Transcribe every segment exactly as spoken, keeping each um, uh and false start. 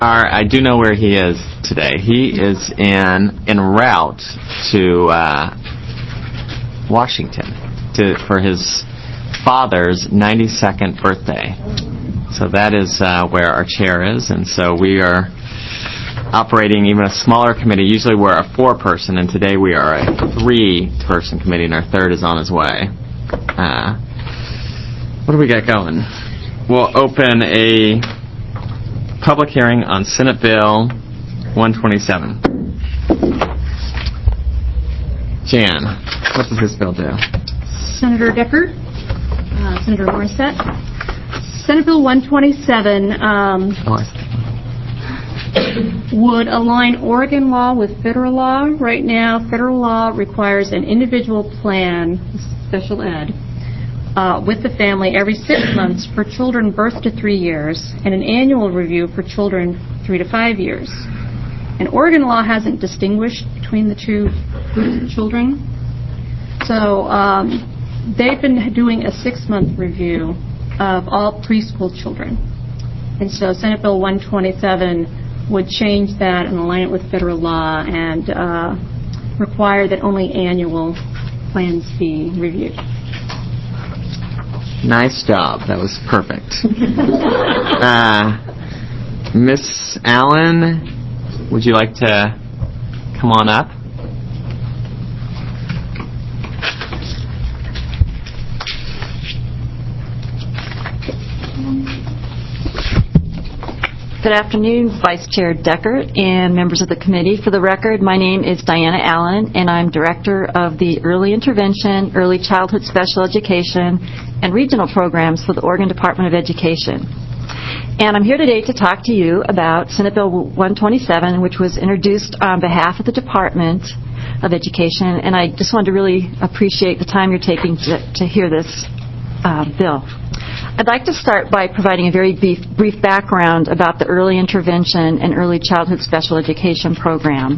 Are, I do know where he is today. He is in en route to uh, Washington to for his father's ninety-second birthday. So that is uh, where our chair is, and so we are operating even a smaller committee. Usually we're a four-person, and today we are a three-person committee, and our third is on his way. Uh, what do we got going? We'll open a public hearing on Senate Bill one twenty-seven. Jan, what does this bill do? Senator Decker, uh, Senator Morissette. Senate Bill one twenty-seven um, Oh, I see. would align Oregon law with federal law. Right now, federal law requires an individual plan, special ed, uh, with the family every six months for children birth to three years and an annual review for children three to five years. And Oregon law hasn't distinguished between the two groups of children. So um, they've been doing a six-month review of all preschool children. And so Senate Bill one twenty-seven would change that and align it with federal law and uh, require that only annual plans be reviewed. Nice job. That was perfect. uh, Miss Allen, would you like to come on up? Good afternoon, Vice Chair Decker and members of the committee. For the record, my name is Diana Allen, and I'm Director of the Early Intervention, Early Childhood Special Education, and Regional Programs for the Oregon Department of Education. And I'm here today to talk to you about Senate Bill one twenty-seven, which was introduced on behalf of the Department of Education, and I just wanted to really appreciate the time you're taking to, to hear this uh, bill. I'd like to start by providing a very brief, brief background about the Early Intervention and Early Childhood Special Education Program.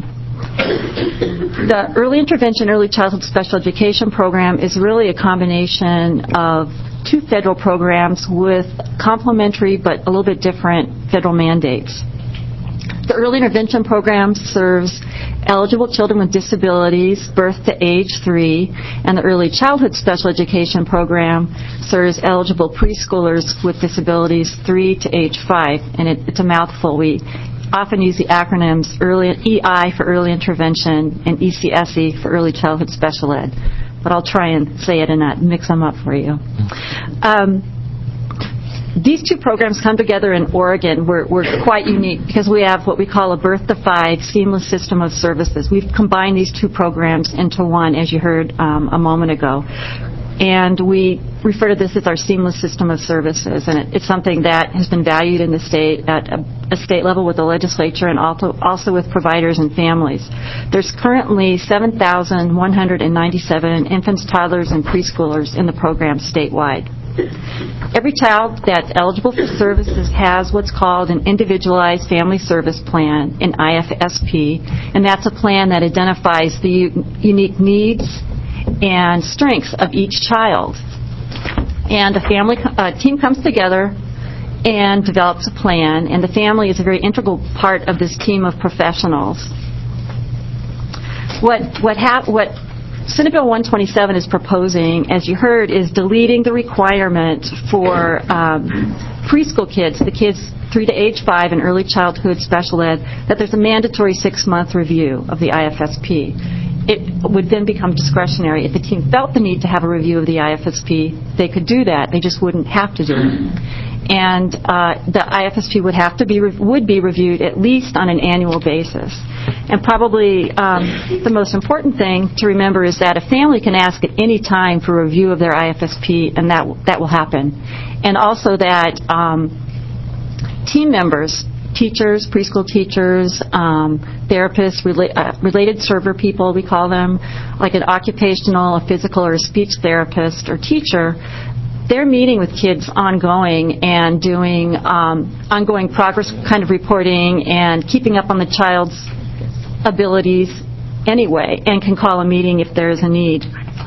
The Early Intervention Early Childhood Special Education Program is really a combination of two federal programs with complementary but a little bit different federal mandates. The Early Intervention Program serves eligible children with disabilities birth to age three, and the Early Childhood Special Education Program serves eligible preschoolers with disabilities three to age five, and it, it's a mouthful. We often use the acronyms early, E I for Early Intervention and E C S E for Early Childhood Special Ed, but I'll try and say it and not mix them up for you. Um, These two programs come together in Oregon. We're, we're quite unique because we have what we call a birth to five seamless system of services. We've combined these two programs into one, as you heard um, a moment ago. And we refer to this as our seamless system of services. And it, it's something that has been valued in the state at a, a state level with the legislature and also, also with providers and families. There's currently seven thousand one hundred ninety-seven infants, toddlers, and preschoolers in the program statewide. Every child that's eligible for services has what's called an Individualized Family Service Plan, an I F S P, and that's a plan that identifies the u- unique needs and strengths of each child. And a family uh, team comes together and develops a plan, and the family is a very integral part of this team of professionals. What what hap- what Senate Bill one twenty-seven is proposing, as you heard, is deleting the requirement for um, preschool kids, the kids three to age five in early childhood special ed, that there's a mandatory six-month review of the I F S P. It would then become discretionary. If the team felt the need to have a review of the I F S P, they could do that. They just wouldn't have to do it. And uh, the I F S P would have to be would be reviewed at least on an annual basis. And probably um, the most important thing to remember is that a family can ask at any time for a review of their I F S P, and that that will happen. And also that um, team members, teachers, preschool teachers, um, therapists, rela- uh, related server people, we call them, like an occupational, a physical, or a speech therapist or teacher, they're meeting with kids ongoing and doing um, ongoing progress kind of reporting and keeping up on the child's abilities anyway, and can call a meeting if there is a need.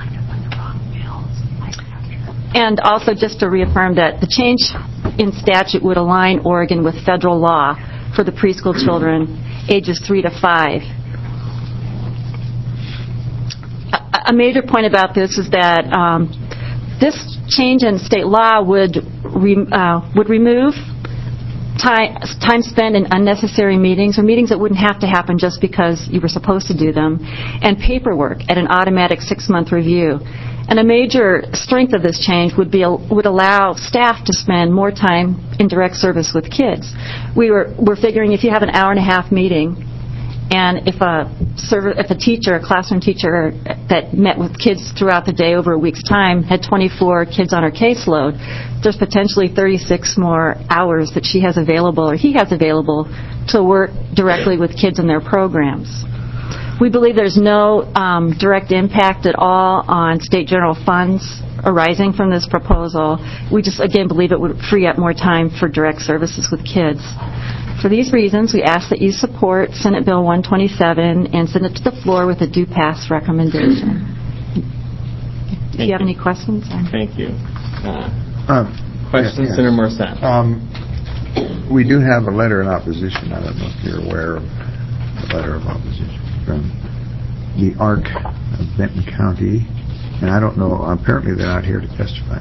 And also just to reaffirm that the change in statute would align Oregon with federal law for the preschool children ages three to five. A, a major point about this is that um, this change in state law would re, uh, would remove time, time spent in unnecessary meetings or meetings that wouldn't have to happen just because you were supposed to do them, and paperwork at an automatic six-month review. And a major strength of this change would be would allow staff to spend more time in direct service with kids. We were we're figuring if you have an hour and a half meeting, and if a server, if a teacher, a classroom teacher that met with kids throughout the day over a week's time had twenty-four kids on her caseload, there's potentially thirty-six more hours that she has available or he has available to work directly with kids in their programs. We believe there's no um, direct impact at all on state general funds arising from this proposal. We just, again, believe it would free up more time for direct services with kids. For these reasons, we ask that you support Senate Bill one twenty-seven and send it to the floor with a do pass recommendation. Do you have any questions? Thank you. Uh, Um, questions, yeah, Senator Morissette? Um, we do have a letter in opposition. I don't know if you're aware of the letter of opposition from the A R C of Benton County, and I don't know, apparently they're not here to testify.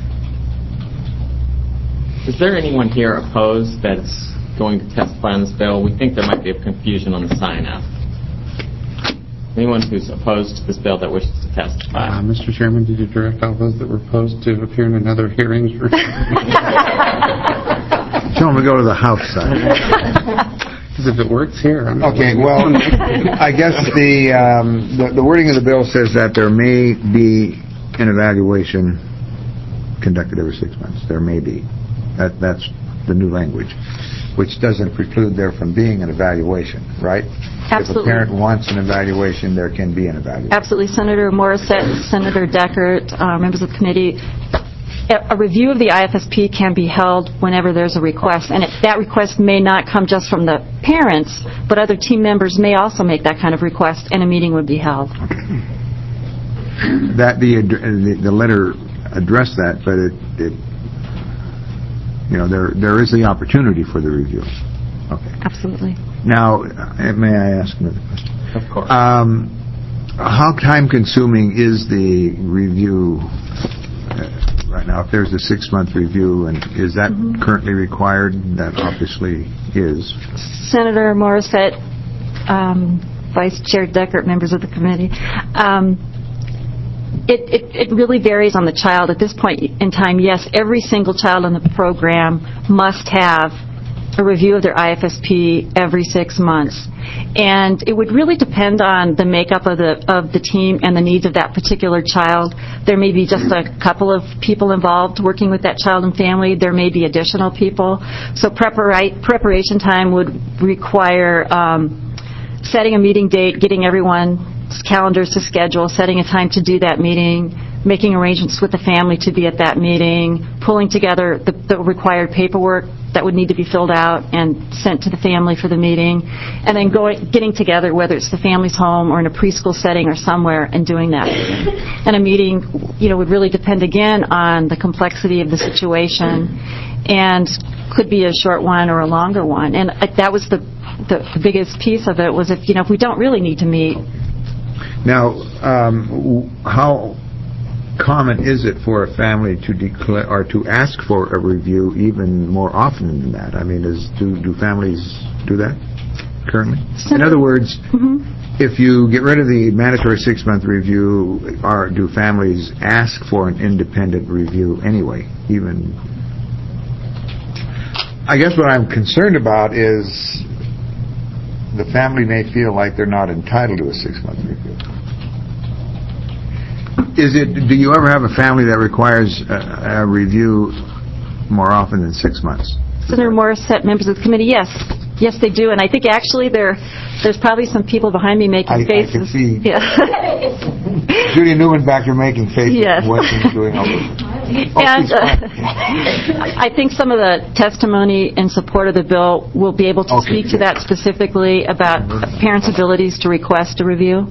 Is there anyone here opposed that's going to testify on this bill? We think there might be a confusion on the sign-up. Anyone who's opposed to this bill that wishes to testify? Uh, Mister Chairman, did you direct all those that were opposed to appear in another hearing? Tell them to go to the House side. Because if it works here, I'm not Okay, well, I guess the, um, the the wording of the bill says that there may be an evaluation conducted every six months. There may be. That that's the new language, which doesn't preclude there from being an evaluation, right? Absolutely. If a parent wants an evaluation, there can be an evaluation. Absolutely. Senator Morissette, Senator Deckert, uh, members of the committee, a review of the I F S P can be held whenever there's a request, and it, that request may not come just from the parents, but other team members may also make that kind of request, and a meeting would be held. That the the, the letter addressed that, but it, it you know there there is the opportunity for the review. Okay. Absolutely. Now, uh, may I ask another question? Of course. Um, how time-consuming is the review uh, right now? If there's a six-month review, and is that mm-hmm. currently required? That obviously is. Senator Morissette, um, Vice Chair Deckert, members of the committee. Um, It, it, it really varies on the child. At this point in time, yes, every single child in the program must have a review of their I F S P every six months. And it would really depend on the makeup of the of the team and the needs of that particular child. There may be just a couple of people involved working with that child and family. There may be additional people. So prepara- preparation time would require um, setting a meeting date, getting everyone calendars to schedule, setting a time to do that meeting, making arrangements with the family to be at that meeting, pulling together the, the required paperwork that would need to be filled out and sent to the family for the meeting, and then going, getting together, whether it's the family's home or in a preschool setting or somewhere, and doing that. And a meeting, you know, would really depend again on the complexity of the situation, and could be a short one or a longer one. And that was the the, the biggest piece of it, was if you know if we don't really need to meet. Now, um, how common is it for a family to declare or to ask for a review even more often than that? I mean, is, do do families do that currently? In other words, mm-hmm. if you get rid of the mandatory six-month review, are, do families ask for an independent review anyway? Even, I guess what I'm concerned about is the family may feel like they're not entitled to a six-month review. Is it? Do you ever have a family that requires a, a review more often than six months? Senator Morissette, members of the committee, yes. Yes, they do. And I think actually there, there's probably some people behind me making I, faces. I can see yeah. Judy Newman back there making faces. Yes. What she's doing over oh, and uh, I think some of the testimony in support of the bill will be able to okay, speak to that specifically about parents' abilities to request a review.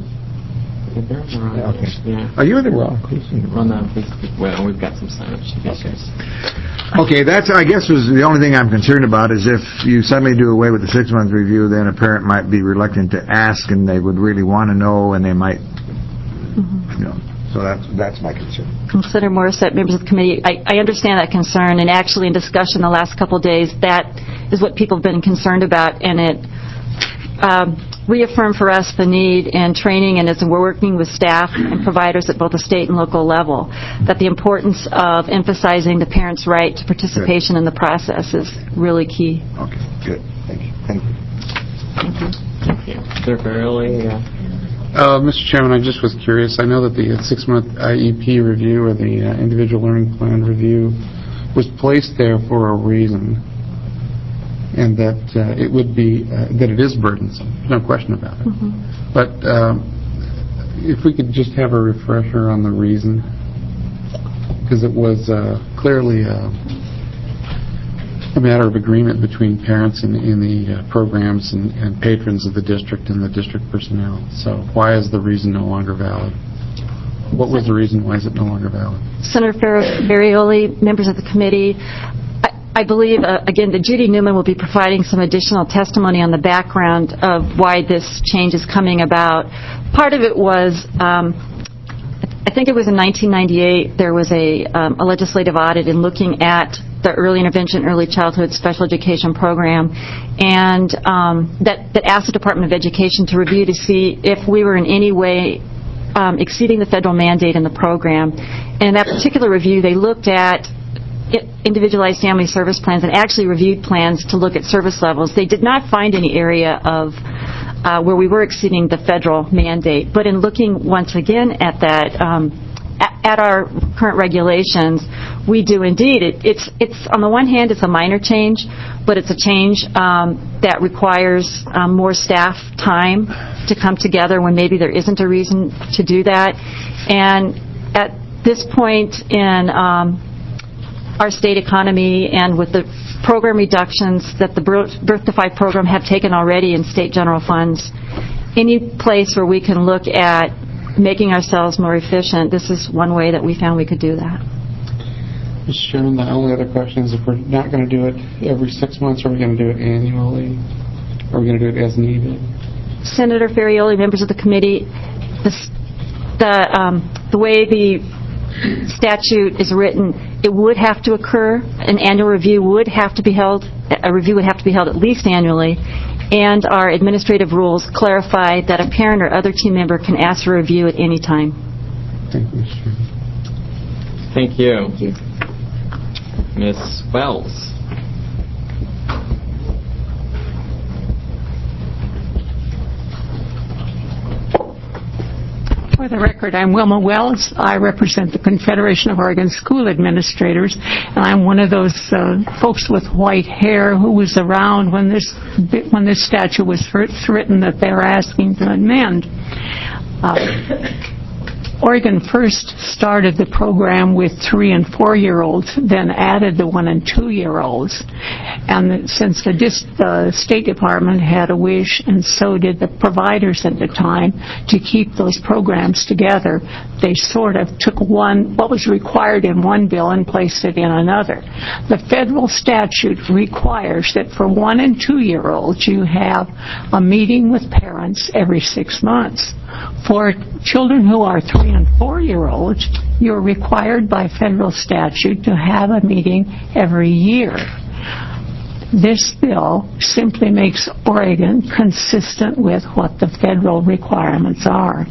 Okay. Yeah. Are you in the wrong? Run that. Well, we've got some sign-up sheets. Okay, that's, I guess, was the only thing I'm concerned about is if you suddenly do away with the six-month review, then a parent might be reluctant to ask, and they would really want to know, and they might, mm-hmm. you know, so that's, that's my concern. Senator Morissette, members of the committee, I, I understand that concern, and actually in discussion the last couple of days, that is what people have been concerned about, and it um, reaffirmed for us the need in training, and as we're working with staff and providers at both the state and local level, that the importance of emphasizing the parent's right to participation good. in the process is really key. Okay, good. Thank you. Thank you. Thank you. Thank you. Mister Farrelly, uh, Uh, Mister Chairman, I just was curious. I know that the six-month I E P review or the uh, individual learning plan review was placed there for a reason, and that uh, it would be uh, that it is burdensome. No question about it. Mm-hmm. But um, if we could just have a refresher on the reason, because it was uh, clearly uh, a matter of agreement between parents and in the uh, programs and, and patrons of the district and the district personnel. So why is the reason no longer valid? What was the reason? Why is it no longer valid? Senator Ferrioli, members of the committee, I, I believe, uh, again, that Judy Newman will be providing some additional testimony on the background of why this change is coming about. Part of it was um, I think it was in nineteen ninety-eight, there was a, um, a legislative audit in looking at the early intervention, early childhood special education program, and um, that, that asked the Department of Education to review to see if we were in any way um, exceeding the federal mandate in the program. And in that particular review, they looked at individualized family service plans and actually reviewed plans to look at service levels. They did not find any area of uh, where we were exceeding the federal mandate. But in looking once again at that, um, at, at our current regulations, we do indeed. It, it's, it's on the one hand, it's a minor change, but it's a change um, that requires um, more staff time to come together when maybe there isn't a reason to do that. And at this point in um, our state economy and with the program reductions that the Birth to Five program have taken already in state general funds, any place where we can look at making ourselves more efficient, this is one way that we found we could do that. Mister Chairman, the only other question is if we're not going to do it every six months, are we going to do it annually? Or are we going to do it as needed? Senator Ferrioli, members of the committee, the, the, um, the way the statute is written, it would have to occur. An annual review would have to be held. A review would have to be held at least annually. And our administrative rules clarify that a parent or other team member can ask for a review at any time. Thank you, Mister Chairman. Thank you. Thank you. Miz Wells. For the record, I'm Wilma Wells. I represent the Confederation of Oregon School Administrators, and I'm one of those uh, folks with white hair who was around when this when this statute was written that they were asking to amend. Uh, Oregon first started the program with three and four-year-olds, then added the one and two-year-olds. And since the, dis- the State Department had a wish, and so did the providers at the time, to keep those programs together, they sort of took one, what was required in one bill and placed it in another. The federal statute requires that for one and two-year-olds, you have a meeting with parents every six months. For children who are three and four-year-olds, you're required by federal statute to have a meeting every year. This bill simply makes Oregon consistent with what the federal requirements are.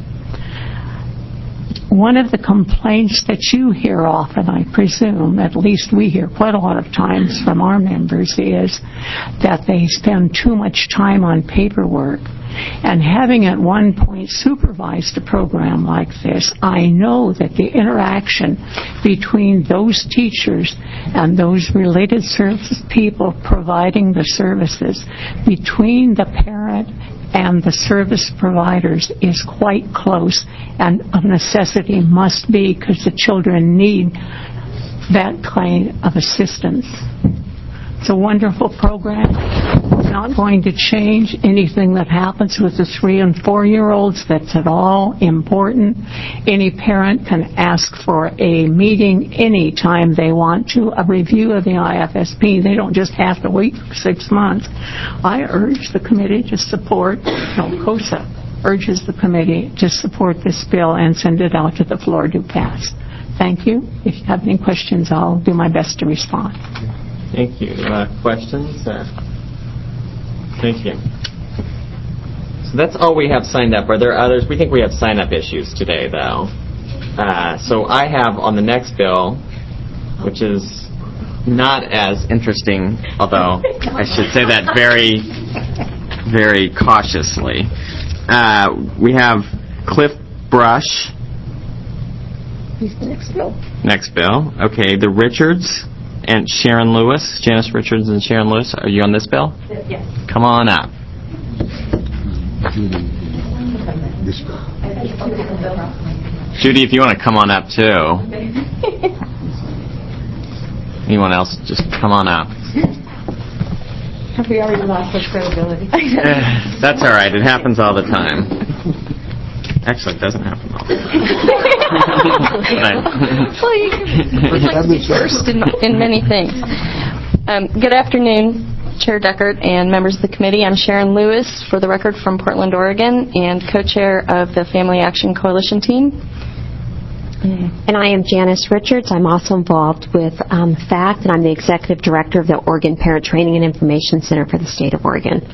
One of the complaints that you hear often, I presume, at least we hear quite a lot of times from our members, is that they spend too much time on paperwork. And having at one point supervised a program like this, I know that the interaction between those teachers and those related service people providing the services, between the parent and the service providers, is quite close and of necessity must be, because the children need that kind of assistance. It's a wonderful program. not going to change anything that happens with the three and four-year-olds that's at all important. Any parent can ask for a meeting any time they want to, a review of the I F S P. They don't just have to wait for six months. I urge the committee to support, no, COSA urges the committee to support this bill and send it out to the floor to pass. Thank you. If you have any questions, I'll do my best to respond. Thank you. Uh, questions? Uh, thank you. So that's all we have signed up. Are there others? We think we have sign-up issues today, though. Uh, so I have on the next bill, which is not as interesting, although I should say that very, very cautiously. Uh, we have Cliff Brush. He's the next bill. Next bill. Okay, the Richards and Sharon Lewis. Janice Richards and Sharon Lewis. Are you on this bill? Yes. Come on up. Judy, this bill. Judy, if you want to come on up too. Anyone else, just come on up. Have we already lost our credibility? That's all right. It happens all the time. Actually, it doesn't happen all the time. Well, you can like to be first in, in many things. Um, good afternoon, Chair Deckert and members of the committee. I'm Sharon Lewis, for the record, from Portland, Oregon, and co-chair of the Family Action Coalition team. And I am Janice Richards. I'm also involved with um, FACT, and I'm the executive director of the Oregon Parent Training and Information Center for the state of Oregon.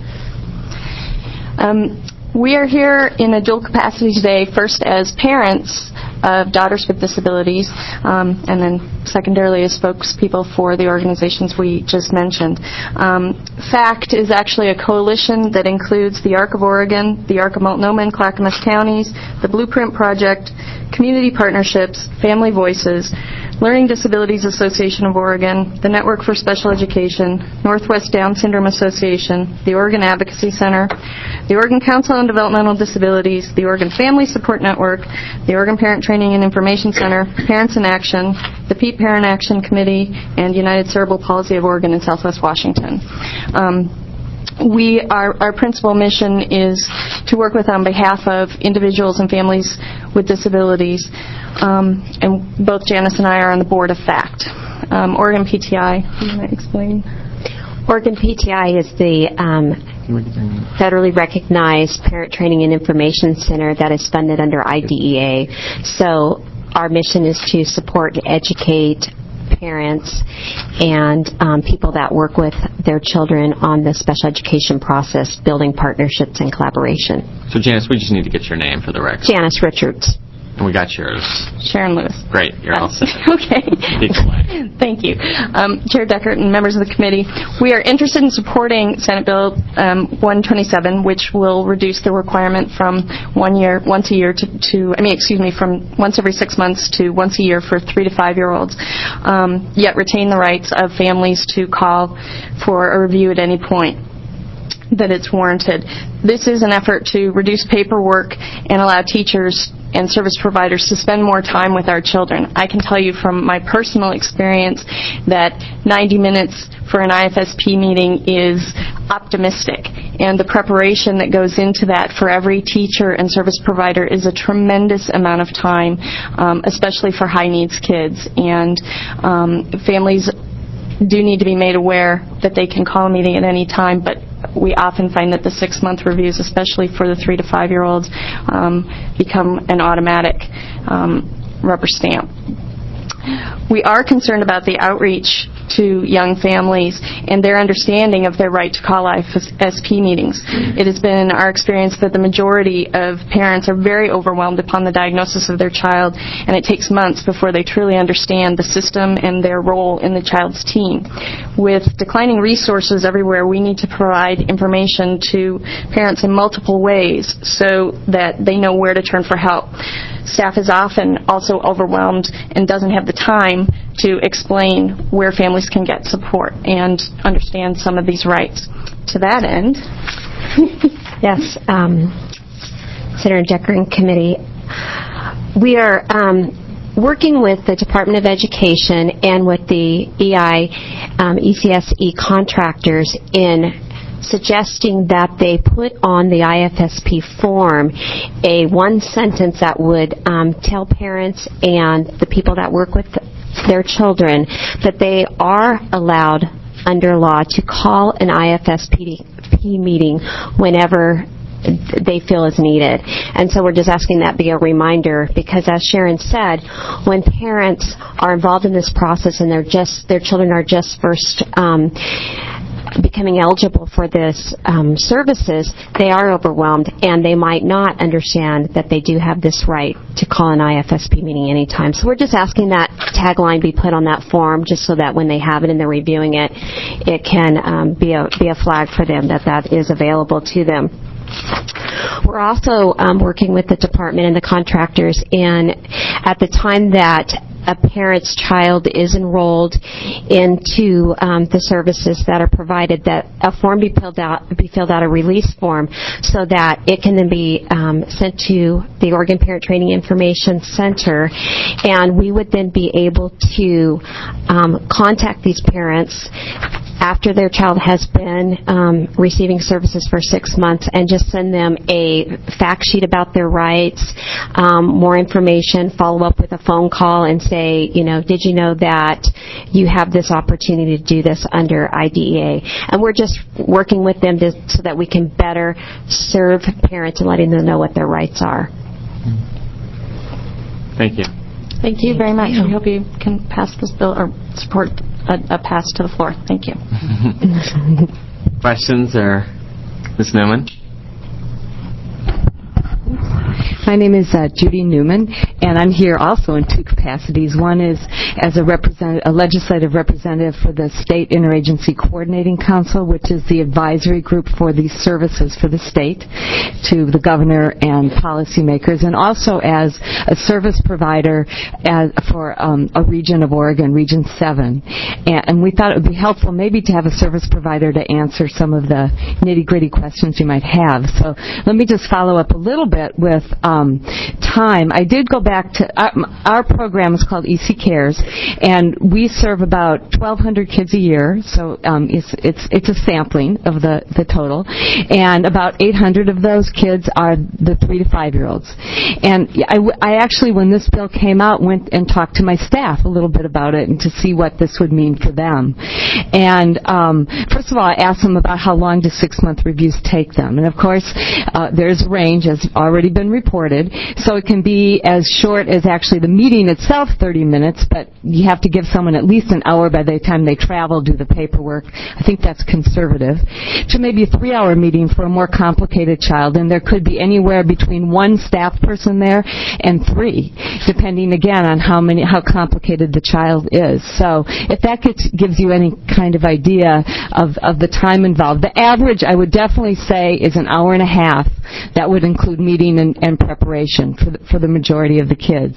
Um, we are here in a dual capacity today, first as parents of daughters with disabilities, um, and then secondarily as spokespeople for the organizations we just mentioned. Um, FACT is actually a coalition that includes the A R C of Oregon, the A R C of Multnomah and Clackamas counties, the Blueprint Project, Community Partnerships, Family Voices, Learning Disabilities Association of Oregon, the Network for Special Education, Northwest Down Syndrome Association, the Oregon Advocacy Center, the Oregon Council on Developmental Disabilities, the Oregon Family Support Network, the Oregon Parent Training and Information Center, Parents in Action, the P E P Parent Action Committee, and United Cerebral Palsy of Oregon and Southwest Washington. Um, We, our, our principal mission is to work with on behalf of individuals and families with disabilities, um, and both Janice and I are on the board of FACT. Um, Oregon P T I, you want to explain? Oregon P T I is the um, federally recognized Parent Training and Information Center that is funded under I D E A. So our mission is to support and educate parents and um, people that work with their children on the special education process, building partnerships and collaboration. So, Janice, we just need to get your name for the record. Janice Richards. And we got yours. Sharon Lewis. Great. You're all set. Okay. Thank you. Um, Chair Deckert and members of the committee, we are interested in supporting Senate Bill um, one twenty-seven, which will reduce the requirement from one year, once a year to, to, I mean, excuse me, from once every six months to once a year for three to five-year-olds, um, yet retain the rights of families to call for a review at any point that it's warranted. This is an effort to reduce paperwork and allow teachers and service providers to spend more time with our children. I can tell you from my personal experience that ninety minutes for an I F S P meeting is optimistic, and the preparation that goes into that for every teacher and service provider is a tremendous amount of time, um, especially for high needs kids. And um, families do need to be made aware that they can call a meeting at any time, but we often find that the six-month reviews, especially for the three to five-year-olds, um, become an automatic um, rubber stamp. We are concerned about the outreach to young families and their understanding of their right to call I F S P meetings. It has been our experience that the majority of parents are very overwhelmed upon the diagnosis of their child, and it takes months before they truly understand the system and their role in the child's team. With declining resources everywhere, we need to provide information to parents in multiple ways so that they know where to turn for help. Staff is often also overwhelmed and doesn't have the time to explain where families can get support and understand some of these rights. To that end, yes, um, Senator Decker and committee, we are um, working with the Department of Education and with the E I, um, E C S E contractors in suggesting that they put on the I F S P form a one sentence that would um, tell parents and the people that work with their children that they are allowed under law to call an I F S P meeting whenever they feel is needed. And so we're just asking that be a reminder, because as Sharon said, when parents are involved in this process and they're just their children are just first um, becoming eligible for this um, services, they are overwhelmed and they might not understand that they do have this right to call an I F S P meeting anytime. So we're just asking that tagline be put on that form, just so that when they have it and they're reviewing it, it can um, be a be a flag for them that that is available to them. We're also um, working with the department and the contractors, and at the time that a parent's child is enrolled into um, the services that are provided, that a form be filled out, be filled out, a release form, so that it can then be um, sent to the Oregon Parent Training Information Center, and we would then be able to um, contact these parents after their child has been um, receiving services for six months and just send them a fact sheet about their rights, um, more information, follow up with a phone call and say, you know, did you know that you have this opportunity to do this under I D E A? And we're just working with them to, so that we can better serve parents and letting them know what their rights are. Thank you. Thank you very much. We hope you can pass this bill or support a, a pass to the floor. Thank you. Questions, or Miz Newman? My name is uh, Judy Newman, and I'm here also in two capacities. One is as a, represent- a legislative representative for the State Interagency Coordinating Council, which is the advisory group for these services for the state to the governor and policymakers, and also as a service provider as, for um, a region of Oregon, Region seven. And, and we thought it would be helpful maybe to have a service provider to answer some of the nitty-gritty questions you might have. So let me just follow up a little bit with um, time. I did go back to, our, our program is called E C Cares, and we serve about twelve hundred kids a year, so um, it's, it's, it's a sampling of the, the total, and about eight hundred of those kids are the three to five year olds. And I, I actually, when this bill came out, went and talked to my staff a little bit about it and to see what this would mean for them. And um, first of all, I asked them about how long do six-month reviews take them. And of course, uh, there's a range, as already been reported, so it can be as short as actually the meeting itself, thirty minutes, but you have to give someone at least an hour by the time they travel, do the paperwork. I think that's conservative. To maybe a three-hour meeting for a more complicated child, and there could be anywhere between one staff person there and three, depending again on how many, how complicated the child is. So if that gets, gives you any kind of idea of, of the time involved, the average I would definitely say is an hour and a half. That would include meeting and, and preparation for the, for the majority of the kids.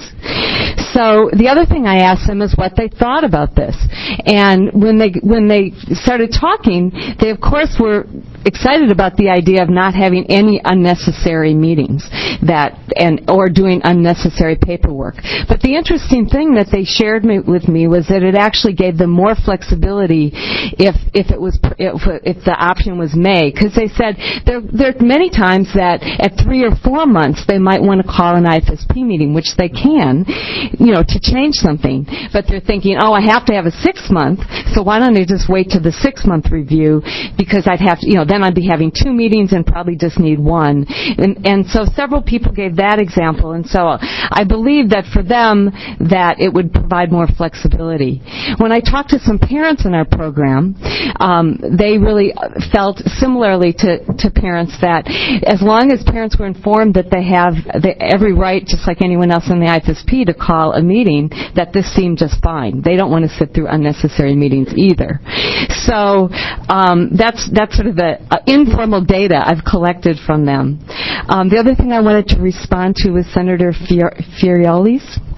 So the other thing I asked them is what they thought about this. And when they when they started talking, they of course were excited about the idea of not having any unnecessary meetings that and or doing unnecessary paperwork. But the interesting thing that they shared me, with me was that it actually gave them more flexibility if if it was if, if the option was made, because they said there there are many times that at three or four months they might want to call an I F S P meeting, which they can, you know, to change something. But they're thinking, oh, I have to have a six month, so why don't I just wait to the six month review, because I'd have to, you know, then I'd be having two meetings and probably just need one. And, and so several people gave that example, and so I believe that for them that it would provide more flexibility. When I talked to some parents in our program, um, they really felt similarly to, to parents that as long as parents were informed that they have the, every right, just like anyone else in the I F S P, to call a meeting, that this seemed just fine. They don't want to sit through unnecessary meetings either. So um, that's that's sort of the uh, informal data I've collected from them. Um, the other thing I wanted to respond to was Senator Fior- Fiorioli's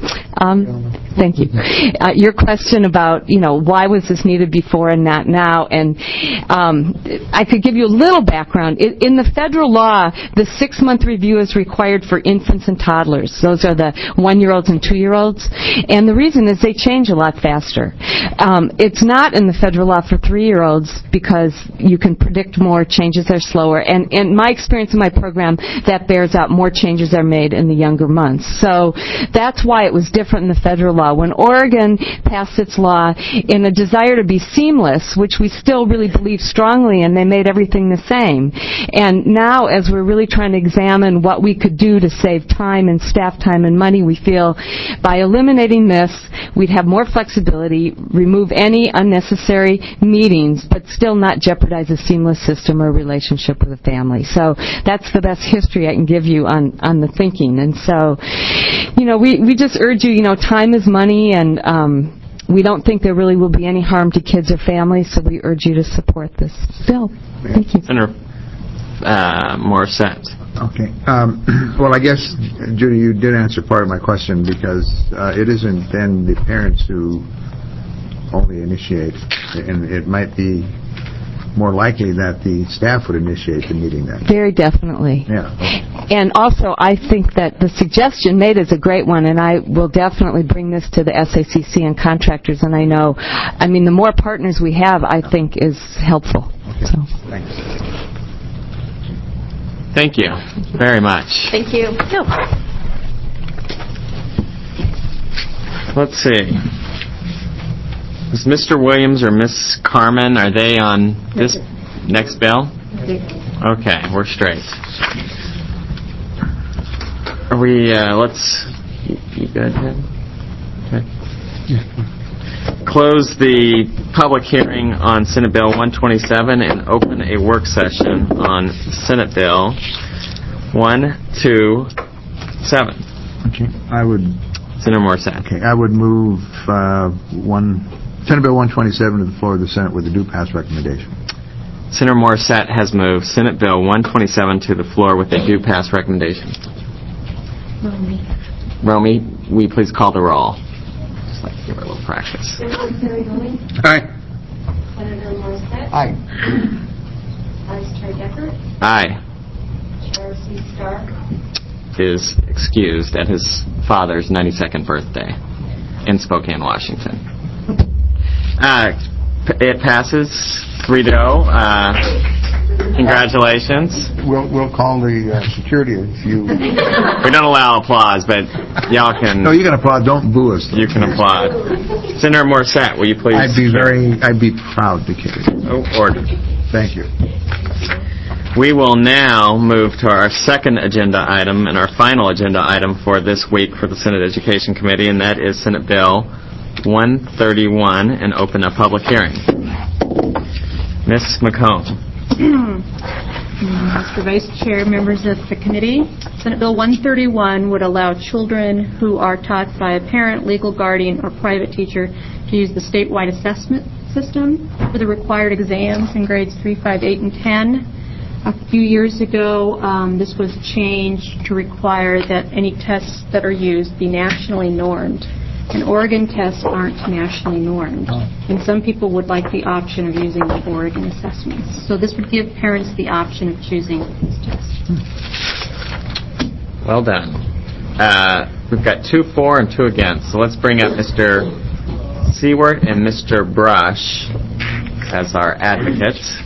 Um, thank you. Uh, your question about, you know, why was this needed before and not now, and um, I could give you a little background. In, in the federal law, the six-month review is required for infants and toddlers. Those are the one-year-olds and two-year-olds, and the reason is they change a lot faster. Um, it's not in the federal law for three-year-olds because you can predict more, changes are slower, and in my experience in my program, that bears out more changes are made in the younger months. So that's why it was different in the federal law. When Oregon passed its law in a desire to be seamless, which we still really believe strongly in, they made everything the same. And now, as we're really trying to examine what we could do to save time and staff time and money, we feel by eliminating this, we'd have more flexibility, remove any unnecessary meetings, but still not jeopardize a seamless system or relationship with a family. So that's the best history I can give you on, on the thinking. And so, you know, we, we just urge you, you know, time is money, and um, we don't think there really will be any harm to kids or families, so we urge you to support this bill. Thank you. Senator uh, Morissette. Okay. Um, well, I guess, Judy, you did answer part of my question, because uh, it isn't then the parents who only initiate, and it might be more likely that the staff would initiate the meeting then. Very definitely. Yeah. And also, I think that the suggestion made is a great one, and I will definitely bring this to the S A C C and contractors, and I know, I mean, the more partners we have, I think, is helpful. Okay. So. Thanks. Thank you very much. Thank you. Let's see. Is Mister Williams or Miss Carmen, are they on this next bill? Okay, we're straight. Are we, uh, let's, you, you good, Ted? Okay. Close the public hearing on Senate Bill one twenty-seven and open a work session on Senate Bill one twenty-seven. Okay. I would... Senator Morissette. Okay, I would move uh, one... Senate Bill one twenty-seven to the floor of the Senate with a do pass recommendation. Senator Morissette has moved Senate Bill one twenty-seven to the floor with a do pass recommendation. Romy. Romy, will you please call the roll? Just like to give her a little practice. Senator Romy? Aye. Senator Morissette? Aye. Vice Chair Decker? Aye. Chair C. Stark? Is excused at his father's ninety-second birthday in Spokane, Washington. Uh, it passes three to oh. Uh, congratulations. We'll we'll call the uh, security if you... We don't allow applause, but y'all can... No, you can applaud. Don't boo us. You can applaud. Senator Morissette, will you please... I'd be very... I'd be proud to carry it. Oh, ordered. Thank you. We will now move to our second agenda item and our final agenda item for this week for the Senate Education Committee, and that is Senate Bill one thirty-one, and open a public hearing. Miz McComb. Mister Vice Chair, members of the committee, Senate Bill one thirty-one would allow children who are taught by a parent, legal guardian, or private teacher to use the statewide assessment system for the required exams in grades three, five, eight, and ten. A few years ago, um, this was changed to require that any tests that are used be nationally normed. And Oregon tests aren't nationally normed. And some people would like the option of using the Oregon assessments. So this would give parents the option of choosing these tests. Well done. Uh, we've got two for and two against. So let's bring up Mister Seward and Mister Brush as our advocates.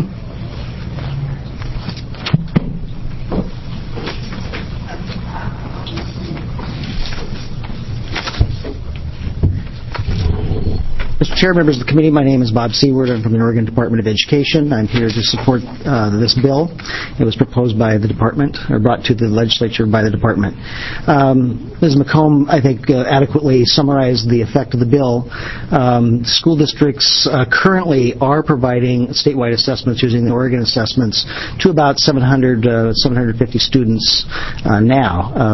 Mister Chair, members of the committee, my name is Bob Seward. I'm from the Oregon Department of Education. I'm here to support uh, this bill. It was proposed by the department, or brought to the legislature by the department. Um, Miz McComb, I think, uh, adequately summarized the effect of the bill. Um, school districts uh, currently are providing statewide assessments using the Oregon assessments to about seven hundred, uh, seven hundred fifty students uh, now. Uh,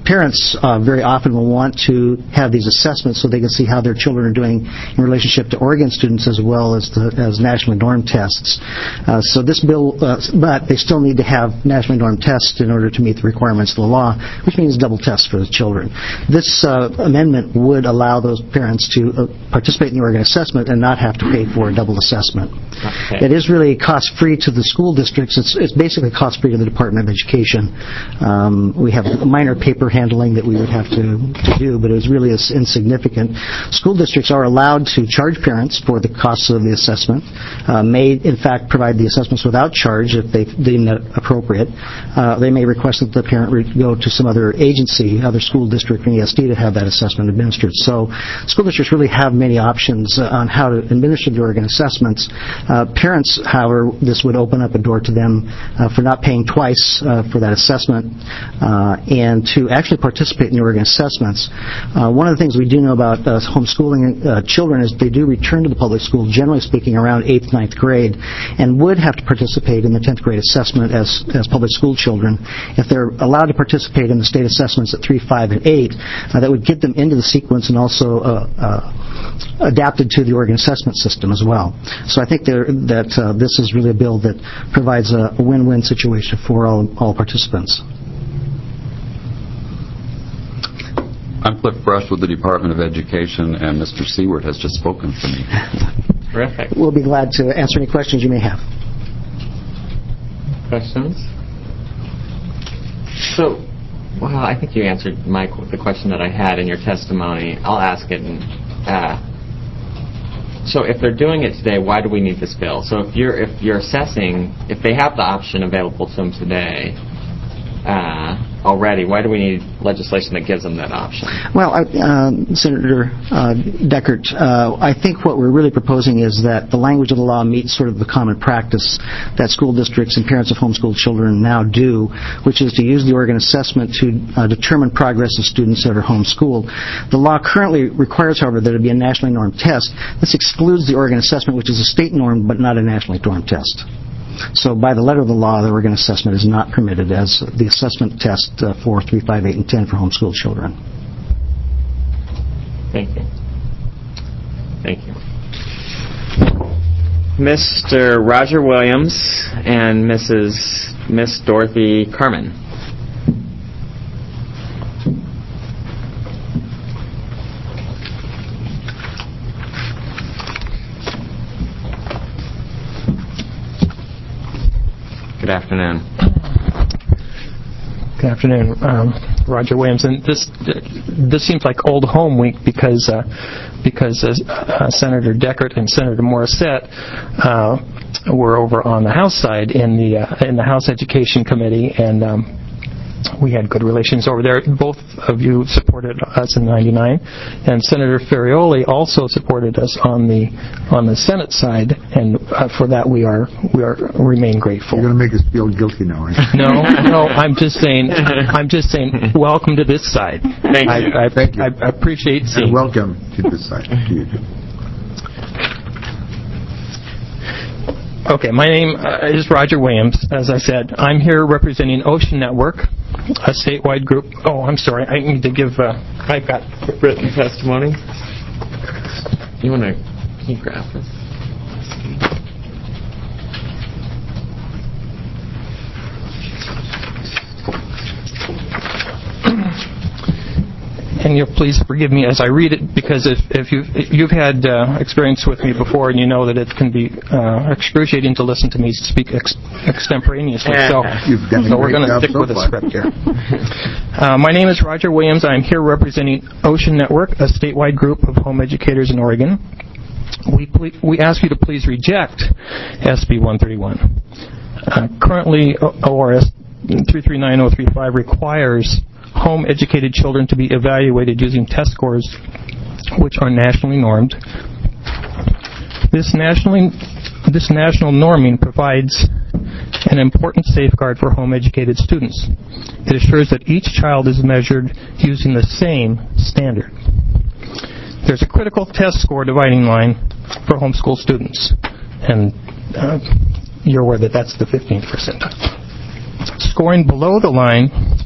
parents uh, very often will want to have these assessments so they can see how their children are doing in relationship to Oregon students as well as the as nationally normed tests. Uh, so this bill, uh, but they still need to have nationally normed tests in order to meet the requirements of the law, which means double tests for the children. This uh, amendment would allow those parents to uh, participate in the Oregon assessment and not have to pay for a double assessment. Okay. It is really cost-free to the school districts. It's, it's basically cost-free to the Department of Education. Um, we have minor paper handling that we would have to, to do, but it was really insignificant. School districts are allowed to charge parents for the costs of the assessment, uh, may in fact provide the assessments without charge if they deem that appropriate. Uh, they may request that the parent re- go to some other agency, other school district or E S D to have that assessment administered. So school districts really have many options uh, on how to administer the Oregon assessments. Uh, parents, however, this would open up a door to them uh, for not paying twice uh, for that assessment uh, and to actually participate in the Oregon assessments. Uh, one of the things we do know about uh, homeschooling uh, children is they do return to the public school, generally speaking, around eighth, ninth grade, and would have to participate in the tenth grade assessment as, as public school children. If they're allowed to participate in the state assessments at three, five, and eight, uh, that would get them into the sequence and also uh, uh, adapted to the Oregon assessment system as well. So I think there, that uh, this is really a bill that provides a, a win-win situation for all, all participants. I'm Cliff Brush with the Department of Education, and Mister Seward has just spoken for me. Terrific. We'll be glad to answer any questions you may have. Questions? So, well, I think you answered my the question that I had in your testimony. I'll ask it. And, uh, so, if they're doing it today, why do we need this bill? So, if you're if you're assessing, if they have the option available to them today uh, already, why do we need legislation that gives them that option? Well, I, um, Senator uh, Deckert, uh, I think what we're really proposing is that the language of the law meets sort of the common practice that school districts and parents of homeschooled children now do, which is to use the Oregon assessment to uh, determine progress of students that are homeschooled. The law currently requires, however, that it be a nationally normed test. This excludes the Oregon assessment, which is a state norm but not a nationally normed test. So by the letter of the law, the Oregon assessment is not permitted as the assessment test uh, for three, five, eight, and ten for homeschooled children. Thank you. Thank you. Mister Roger Williams and Missus Miss Dorothy Carmen. Good afternoon. Good afternoon, um, Roger Williams. And this this seems like old home week because uh, because uh, uh, Senator Deckert and Senator Morissette uh, were over on the House side in the uh, in the House Education Committee, and um, we had good relations over there. Both of you supported us in ninety-nine, and Senator Ferrioli also supported us on the on the Senate side, and uh, for that we are we are remain grateful. You're going to make us feel guilty now, aren't you? No, no. I'm just saying. I'm just saying. Welcome to this side. Thank you. I, I, Thank you. I appreciate seeing. And welcome to this side. To you. Okay, my name uh, is Roger Williams. As I said, I'm here representing Ocean Network, a statewide group. Oh, I'm sorry. I need to give. Uh, I've got written testimony. You want to? Can you grab this? And you'll please forgive me as I read it, because if, if you've, if you've had uh, experience with me before, and you know that it can be uh, excruciating to listen to me speak ex- extemporaneously. So, so we're going to stick with the script here. Uh, my name is Roger Williams. I'm here representing Ocean Network, a statewide group of home educators in Oregon. We ple- we ask you to please reject S B one thirty-one. Uh, currently, O R S three three nine oh three five requires home-educated children to be evaluated using test scores which are nationally normed. This nationally, this national norming provides an important safeguard for home-educated students. It assures that each child is measured using the same standard. There's a critical test score dividing line for homeschool students, and uh, you're aware that that's the fifteenth percentile. Scoring below the line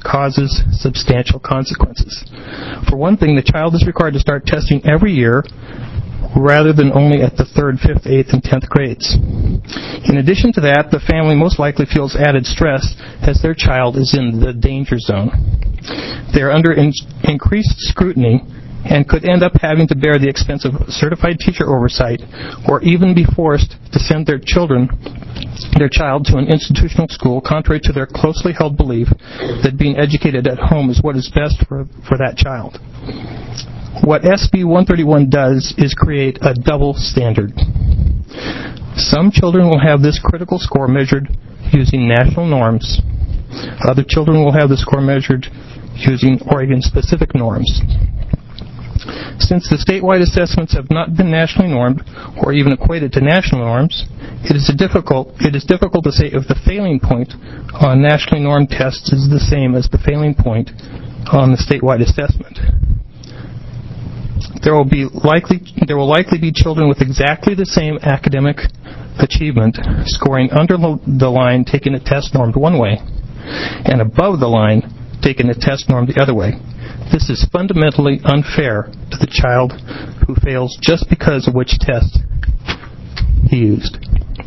causes substantial consequences. For one thing, the child is required to start testing every year rather than only at the third, fifth, eighth, and tenth grades. In addition to that, the family most likely feels added stress as their child is in the danger zone. They are under in- increased scrutiny and could end up having to bear the expense of certified teacher oversight or even be forced to send their children, their child to an institutional school contrary to their closely held belief that being educated at home is what is best for, for that child. What S B one thirty-one does is create a double standard. Some children will have this critical score measured using national norms. Other children will have the score measured using Oregon-specific norms. Since the statewide assessments have not been nationally normed or even equated to national norms, it is, a difficult, it is difficult to say if the failing point on nationally normed tests is the same as the failing point on the statewide assessment. There will, be likely, there will likely be children with exactly the same academic achievement scoring under the line taking a test normed one way and above the line taking a test normed the other way. This is fundamentally unfair to the child who fails just because of which test he used.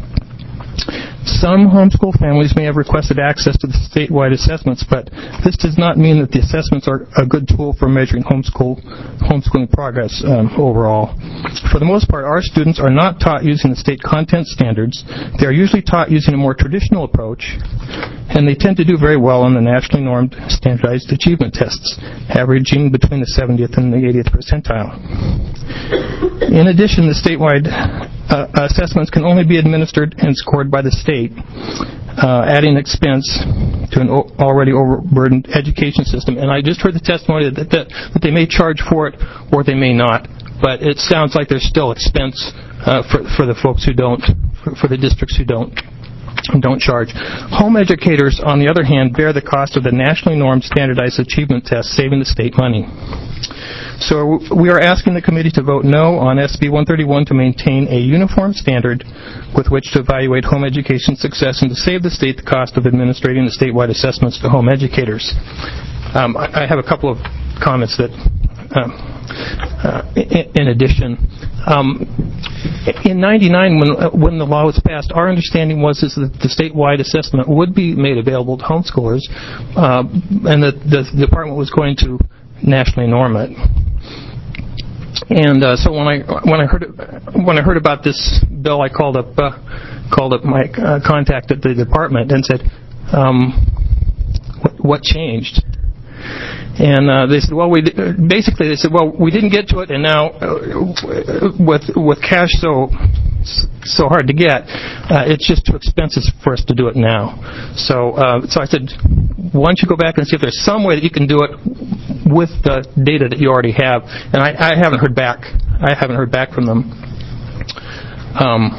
Some homeschool families may have requested access to the statewide assessments, but this does not mean that the assessments are a good tool for measuring homeschool homeschooling progress um, overall. For the most part, our students are not taught using the state content standards. They are usually taught using a more traditional approach, and they tend to do very well on the nationally normed standardized achievement tests, averaging between the seventieth and the eightieth percentile. In addition, the statewide uh, assessments can only be administered and scored by the state, uh, adding expense to an o- already overburdened education system. And I just heard the testimony that, that, that they may charge for it or they may not, but it sounds like there's still expense uh, for, for the folks who don't, for, for the districts who don't. don't charge. Home educators, on the other hand, bear the cost of the nationally normed standardized achievement test, saving the state money. So we are asking the committee to vote no on S B one thirty-one to maintain a uniform standard with which to evaluate home education success and to save the state the cost of administrating the statewide assessments to home educators. Um, I, I have a couple of comments that um, uh, in, in addition. Um, in ninety-nine, when uh, when the law was passed, our understanding was is that the statewide assessment would be made available to homeschoolers, uh, and that the, the department was going to nationally norm it. And uh, so when I when I heard when I heard about this bill, I called up uh, called up my uh, contact at the department and said, um, what, "What changed?" And uh, they said, well, we basically they said, well, we didn't get to it, and now uh, with with cash so so hard to get, uh, it's just too expensive for us to do it now. So uh, so I said, why don't you go back and see if there's some way that you can do it with the data that you already have? And I, I haven't heard back. I haven't heard back from them. Um,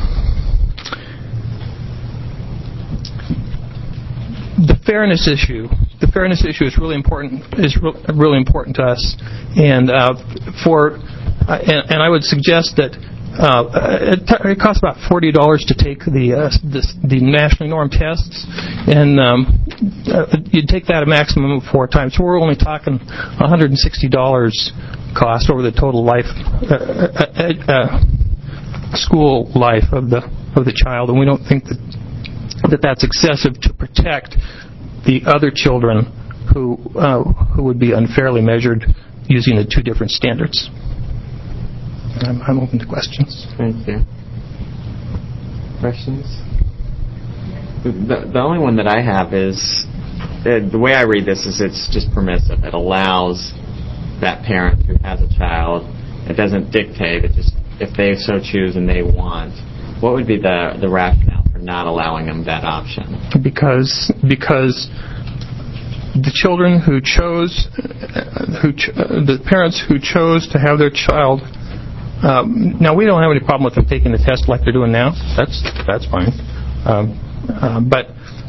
the fairness issue. The fairness issue is really important. Is re- really important to us, and uh, for uh, and, and I would suggest that uh, it, t- it costs about forty dollars to take the uh, this, the nationally normed tests, and um, uh, you'd take that a maximum of four times. So we're only talking one hundred sixty dollars cost over the total life uh, uh, uh, school life of the of the child, and we don't think that that that's excessive to protect the other children who uh, who would be unfairly measured using the two different standards. I'm, I'm open to questions. Thank you. Questions? The, the only one that I have is, uh, the way I read this is it's just permissive. It allows that parent who has a child, it doesn't dictate, it just, if they so choose and they want, what would be the, the rationale for not allowing them that option? Because because the children who chose, who ch- uh, the parents who chose to have their child. Um, now we don't have any problem with them taking the test like they're doing now. That's that's fine. Um, uh, but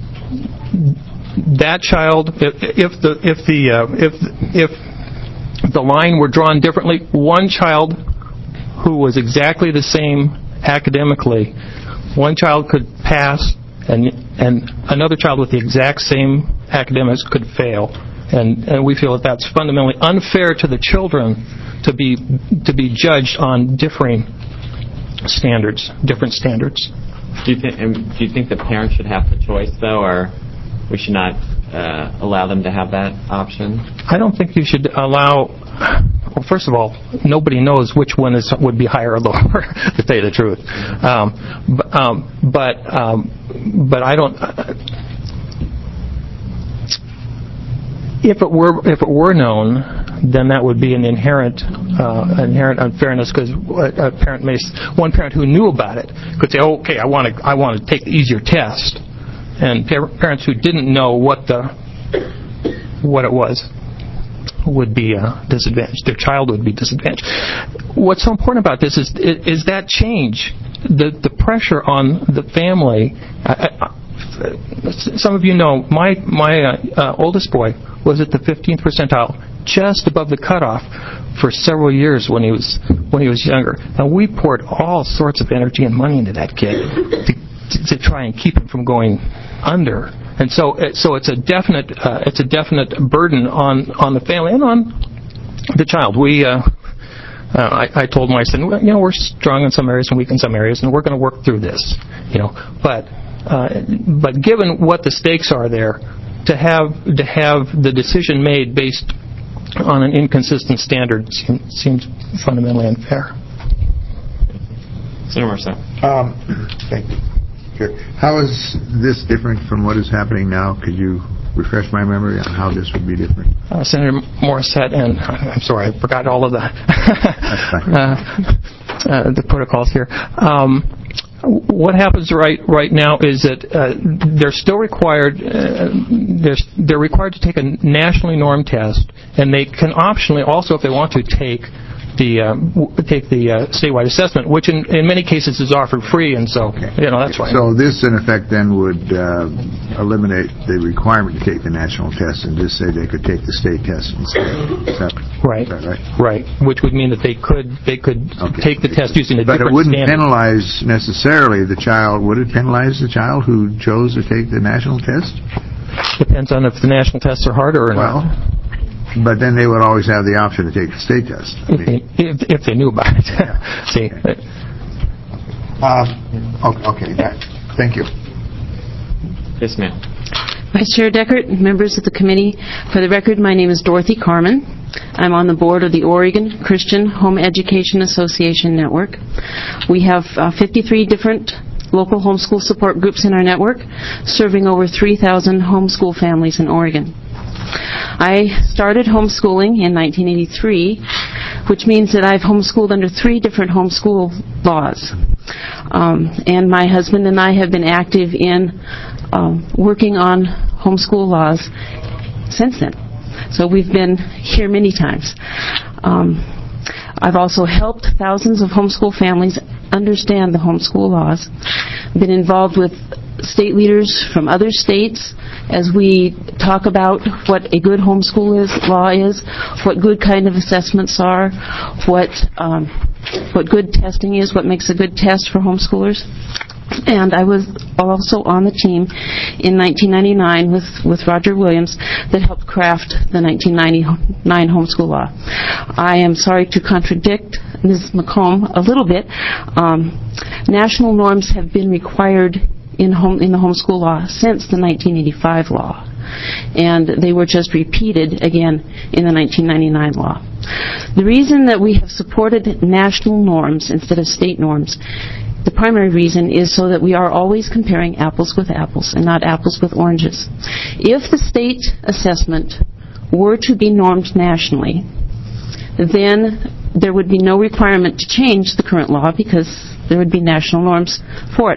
that child, if, if the if the uh, if if the line were drawn differently, one child who was exactly the same academically, one child could pass, and and another child with the exact same academics could fail, And, and we feel that that's fundamentally unfair to the children to be to be judged on differing standards, different standards. Do you think? Do you think the parents should have the choice, though, or we should not uh, allow them to have that option? I don't think you should allow. Well, first of all, nobody knows which one is would be higher or lower, to tell you the truth. Um, but um, but, um, but I don't. Uh, if it were if it were known, then that would be an inherent uh, inherent unfairness, because a parent may one parent who knew about it could say, oh, "Okay, I want to I want to take the easier test," and par- parents who didn't know what the what it was would be uh, disadvantaged. Their child would be disadvantaged. What's so important about this is is that change, the the pressure on the family. I, I, some of you know my my uh, uh, oldest boy was at the fifteenth percentile, just above the cutoff, for several years when he was when he was younger. Now we poured all sorts of energy and money into that kid to, to, to try and keep him from going under. And so, so it's a definite, uh, it's a definite burden on, on the family and on the child. We, uh, uh, I, I told my son, well, you know, we're strong in some areas and weak in some areas, and we're going to work through this, you know. But, uh, but given what the stakes are there, to have to have the decision made based on an inconsistent standard seems, seems fundamentally unfair. Senator Morissette. Um, thank you. Sure. How is this different from what is happening now? Could you refresh my memory on how this would be different? Uh, Senator Morissette, and I'm sorry, I forgot all of the uh, uh, the protocols here. Um, what happens right right now is that uh, they're still required. Uh, they're they're required to take a nationally normed test, and they can optionally also, if they want to, take the um, take the uh, statewide assessment, which in, in many cases is offered free, and so okay. you know that's why. So this, in effect, then would uh, eliminate the requirement to take the national test, and just say they could take the state test instead. Is that, right? Is that right? Right. Which would mean that they could they could okay. take the test using a but different it wouldn't standard. penalize necessarily the child. Would it penalize the child who chose to take the national test? Depends on if the national tests are harder or well, not. But then they would always have the option to take the state test. I mean, if, if they knew about it. See. Okay. Um, okay. That, thank you. Yes, ma'am. Vice Chair Deckert, members of the committee, for the record, my name is Dorothy Carmen. I'm on the board of the Oregon Christian Home Education Association Network. We have uh, fifty-three different local homeschool support groups in our network, serving over three thousand homeschool families in Oregon. I started homeschooling in nineteen eighty-three, which means that I've homeschooled under three different homeschool laws. Um, and my husband and I have been active in um, working on homeschool laws since then. So we've been here many times. Um, I've also helped thousands of homeschool families understand the homeschool laws. Been involved with state leaders from other states as we talk about what a good homeschool is, law is, what good kind of assessments are, what um, what good testing is, what makes a good test for homeschoolers. And I was also on the team in nineteen ninety-nine with, with Roger Williams that helped craft the nineteen ninety-nine homeschool law. I am sorry to contradict Miz McComb a little bit. Um, national norms have been required in home in the homeschool law since the nineteen eighty-five law, and they were just repeated again in the nineteen ninety-nine law. The reason that we have supported national norms instead of state norms, the primary reason is so that we are always comparing apples with apples and not apples with oranges. If the state assessment were to be normed nationally, then there would be no requirement to change the current law because there would be national norms for it.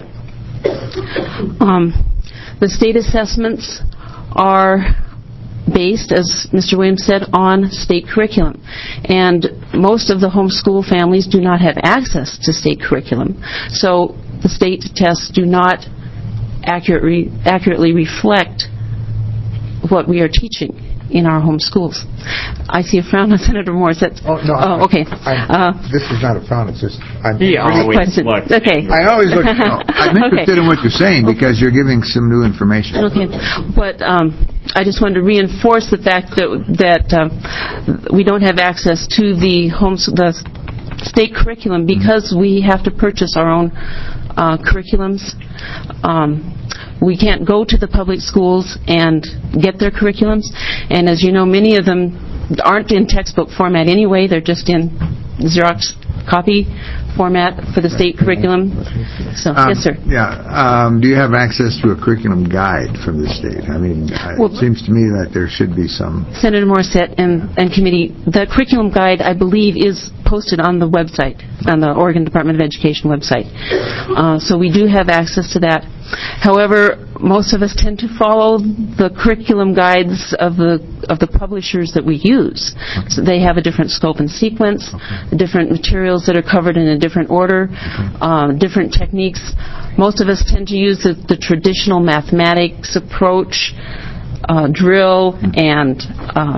Um, the state assessments are based, as Mister Williams said, on state curriculum. And most of the homeschool families do not have access to state curriculum. So the state tests do not accurately, accurately reflect what we are teaching in our home schools. I see a frown on Senator Morris. That's, oh, no, oh okay. I, uh, this is not a frown. It's just I'm he really always looks. Okay. I always look. No, I'm interested okay. in what you're saying because you're giving some new information. Okay, but um, I just wanted to reinforce the fact that that um, we don't have access to the home the state curriculum because we have to purchase our own uh, curriculums. Um, we can't go to the public schools and get their curriculums, and as you know, many of them aren't in textbook format anyway. They're just in Xerox copy format for the state curriculum. So, um, yes, sir. Yeah. Um, do you have access to a curriculum guide from the state? I mean, well, it seems to me that there should be some. Senator Morissette and, and committee, the curriculum guide, I believe, is posted on the website, on the Oregon Department of Education website. Uh, so we do have access to that. However, most of us tend to follow the curriculum guides of the of the publishers that we use. Okay. So they have a different scope and sequence, okay. different materials that are covered in a different order, okay. uh, different techniques. Most of us tend to use the, the traditional mathematics approach, uh, drill, mm-hmm. and uh,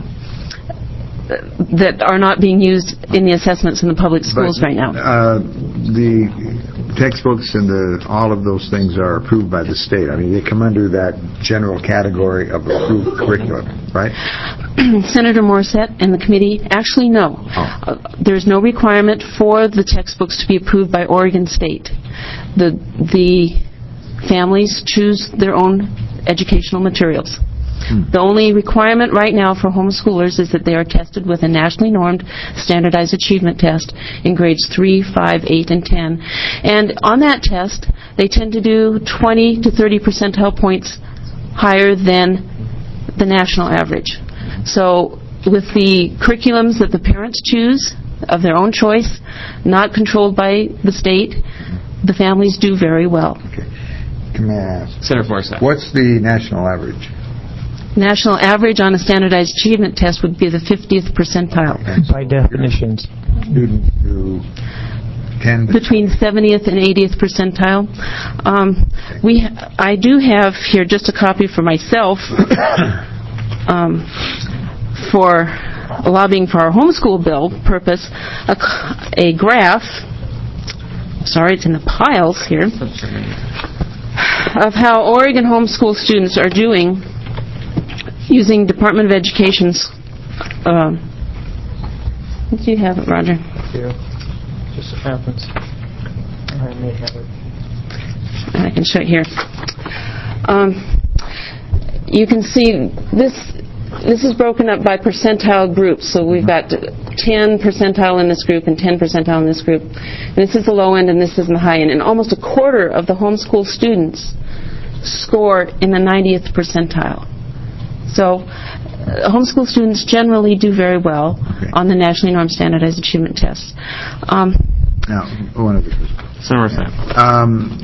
that are not being used in the assessments in the public schools but, right now. Uh, the textbooks and the, all of those things are approved by the state. I mean, they come under that general category of approved curriculum, right? Senator Morissette and the committee, actually no. Oh. Uh, there's no requirement for the textbooks to be approved by Oregon State. The, the families choose their own educational materials. The only requirement right now for homeschoolers is that they are tested with a nationally normed standardized achievement test in grades three, five, eight, and ten. And on that test, they tend to do twenty to thirty percentile points higher than the national average. So with the curriculums that the parents choose of their own choice, not controlled by the state, the families do very well. Okay. Can I ask? Senator Morissette. What's the national average? National average on a standardized achievement test would be the fiftieth percentile. By definitions. Students who tend between seventieth and eightieth percentile. Um, we, ha- I do have here just a copy for myself um, for lobbying for our homeschool bill purpose, a, a graph. Sorry, it's in the piles here of how Oregon homeschool students are doing using Department of Education's, uh, do you have it, Roger? Yeah, just happens. I may have it. I can show it here. Um, you can see this. This is broken up by percentile groups. So we've got ten percentile in this group and ten percentile in this group. And this is the low end and this is the high end. And almost a quarter of the homeschool students score in the ninetieth percentile. So uh, homeschool students generally do very well okay. on the nationally normed standardized achievement tests. Um, now, one of the Senator um,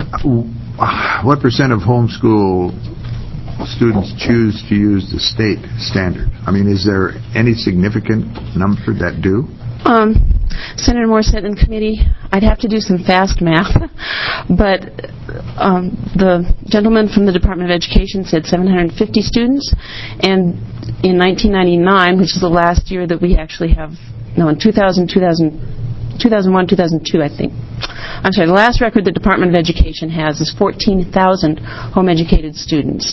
what percent of homeschool students choose to use the state standard? I mean, is there any significant number that do? Um, Senator Morissette and committee, I'd have to do some fast math, but um, the gentleman from the Department of Education said seven hundred fifty students, and in nineteen ninety-nine, which is the last year that we actually have, no, in two thousand, two thousand, two thousand one, two thousand two, I think. I'm sorry, the last record the Department of Education has is fourteen thousand home-educated students.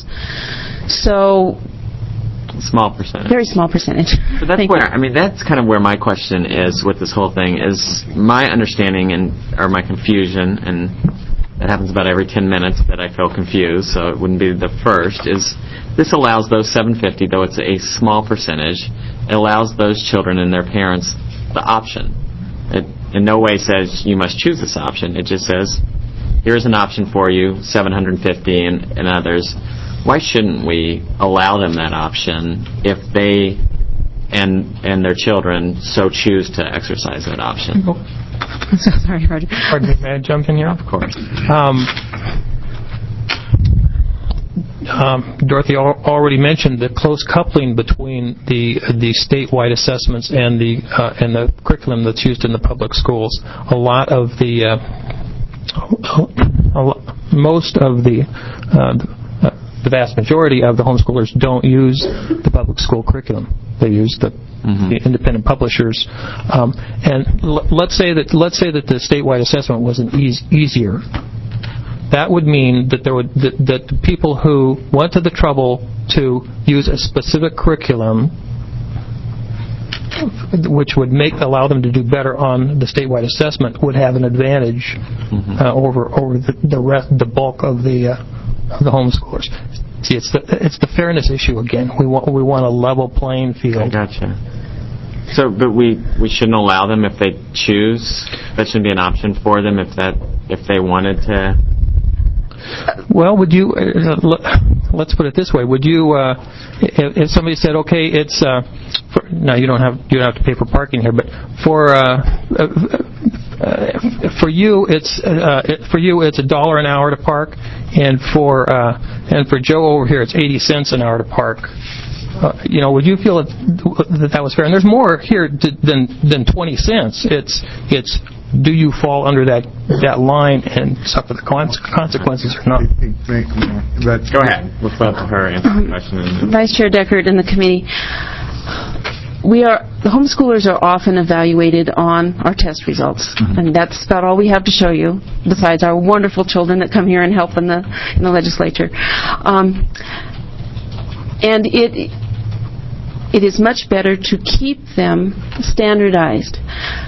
So, small percentage. Very small percentage. But that's Thank where, you. I mean, that's kind of where my question is with this whole thing, is my understanding and or my confusion, and that happens about every ten minutes that I feel confused, so it wouldn't be the first, is this allows those seven hundred fifty, though it's a small percentage, it allows those children and their parents the option. It in no way says you must choose this option. It just says, here's an option for you, seven hundred fifty and, and others. Why shouldn't we allow them that option if they and and their children so choose to exercise that option? Oh. I'm so sorry, Roger. Pardon me, may I jump in here? Of course. Um, um, Dorothy al- already mentioned the close coupling between the uh, the statewide assessments and the uh, and the curriculum that's used in the public schools. A lot of the uh, a lot, most of the uh, the vast majority of the homeschoolers don't use the public school curriculum. They use the, mm-hmm. the independent publishers. Um, and l- let's say that let's say that the statewide assessment wasn't e- easier. That would mean that there would that, that the people who went to the trouble to use a specific curriculum, which would make allow them to do better on the statewide assessment, would have an advantage mm-hmm. uh, over over the the, rest, the bulk of the uh, of the homeschoolers. See, it's the it's the fairness issue again. We want we want a level playing field. I gotcha. So, but we we shouldn't allow them if they choose. That shouldn't be an option for them if that if they wanted to. Well, would you? Uh, let's put it this way: would you, uh, if, if somebody said, "Okay, it's uh, for, now you don't have you don't have to pay for parking here, but for uh, uh, uh, for you it's uh, it, for you it's a dollar an hour to park, and for uh, and for Joe over here it's eighty cents an hour to park." Uh, you know, would you feel that, that that was fair? And there's more here to, than than twenty cents. It's it's. Do you fall under that that line and suffer the consequences or not? Go ahead. Let's let her answer the question. Vice Chair Deckert and the committee, we are the homeschoolers are often evaluated on our test results, mm-hmm. and that's about all we have to show you. Besides our wonderful children that come here and help in the in the legislature, um, and it it is much better to keep them standardized.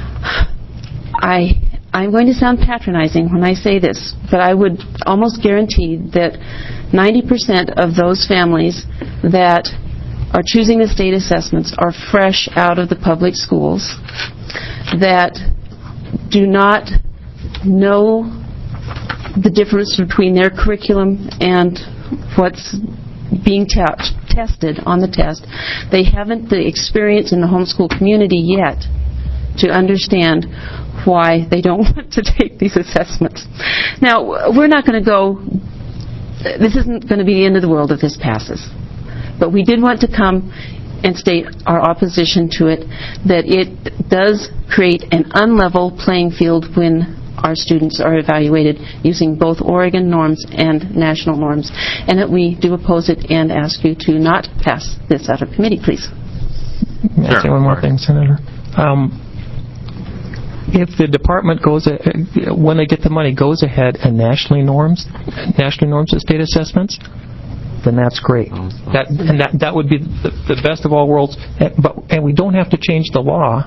I, I'm going to sound patronizing when I say this, but I would almost guarantee that ninety percent of those families that are choosing the state assessments are fresh out of the public schools, that do not know the difference between their curriculum and what's being t- tested on the test. They haven't the experience in the homeschool community yet to understand why they don't want to take these assessments. Now, we're not going to go, this isn't going to be the end of the world if this passes. But we did want to come and state our opposition to it, that it does create an unlevel playing field when our students are evaluated using both Oregon norms and national norms, and that we do oppose it and ask you to not pass this out of committee, please. May I say one more thing, Senator? Um, If the department goes, a, when they get the money, goes ahead and nationally norms, nationally norms the state assessments, then that's great. That and that that would be the, the best of all worlds. But and we don't have to change the law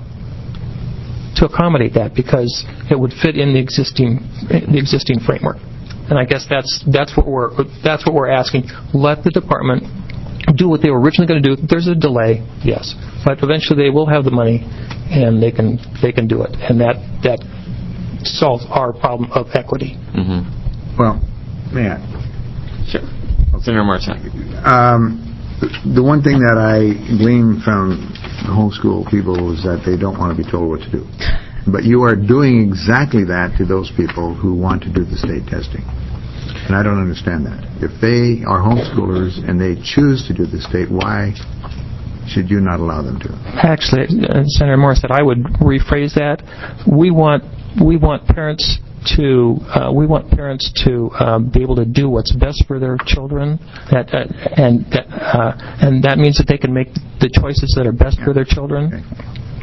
to accommodate that because it would fit in the existing the existing framework. And I guess that's that's what we're that's what we're asking. Let the department do what they were originally going to do. There's a delay, yes, but eventually they will have the money. And they can they can do it, and that that solves our problem of equity. Mm-hmm. Well, man, sure. Senator Morrison. Um, the one thing that I glean from the homeschool people is that they don't want to be told what to do. But you are doing exactly that to those people who want to do the state testing, and I don't understand that. If they are homeschoolers and they choose to do the state, why should you not allow them to? Actually, uh, Senator Morris said I would rephrase that. We want we want parents to uh, we want parents to um, be able to do what's best for their children, that uh, and that, uh, and that means that they can make the choices that are best yeah. for their children. Okay.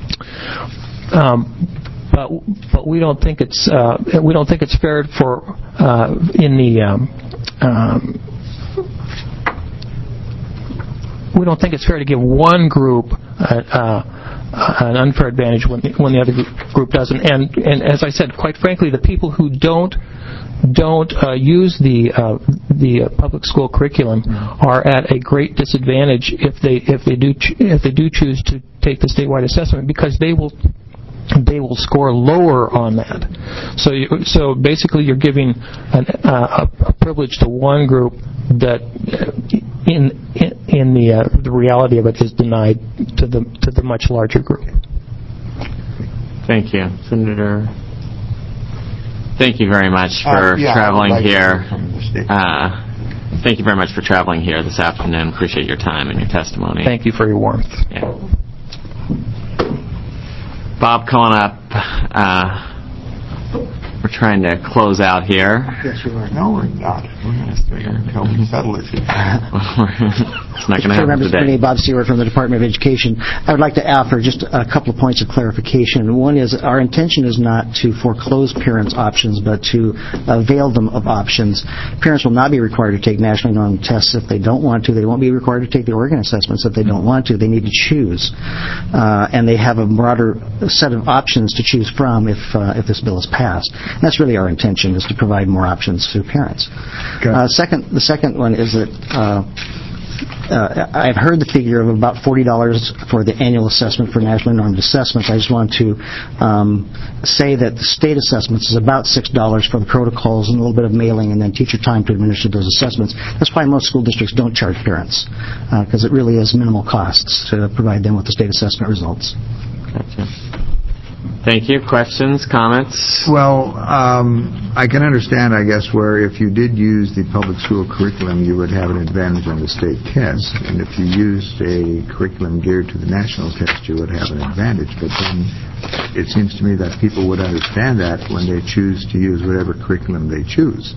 Um, but but we don't think it's uh, we don't think it's fair for uh, in the um, um, we don't think it's fair to give one group uh, uh, an unfair advantage when the, when the other group doesn't. And and as I said, quite frankly, the people who don't don't uh, use the uh, the uh, public school curriculum are at a great disadvantage if they if they do ch- if they do choose to take the statewide assessment, because they will. They will score lower on that. So, you, so basically, you're giving an, uh, a, a privilege to one group that, in in, in the uh, the reality of it, is denied to the to the much larger group. Thank you, Senator. Thank you very much for uh, yeah, traveling like here. Uh, thank you very much for traveling here this afternoon. Appreciate your time and your testimony. Thank you for your warmth. Yeah. Bob, calling up uh, we're trying to close out here. Yes, we are. No, we're not. We're going to stay here until we settle it. It's not going to happen Members of the today. Committee, Bob Seward from the Department of Education. I would like to offer just a couple of points of clarification. One is our intention is not to foreclose parents' options, but to avail them of options. Parents will not be required to take nationally normed tests if they don't want to. They won't be required to take the Oregon assessments if they don't want to. They need to choose. Uh, and they have a broader set of options to choose from if uh, if this bill is passed. And that's really our intention, is to provide more options to parents. Okay. Uh, second, the second one is that uh, Uh, I've heard the figure of about forty dollars for the annual assessment for nationally normed assessments. I just want to um, say that the state assessments is about six dollars for the protocols and a little bit of mailing and then teacher time to administer those assessments. That's why most school districts don't charge parents, because uh, it really is minimal costs to provide them with the state assessment results. Gotcha. Thank you. Questions, comments? Well, um, I can understand, I guess, where if you did use the public school curriculum, you would have an advantage on the state test. And if you used a curriculum geared to the national test, you would have an advantage. But then it seems to me that people would understand that when they choose to use whatever curriculum they choose.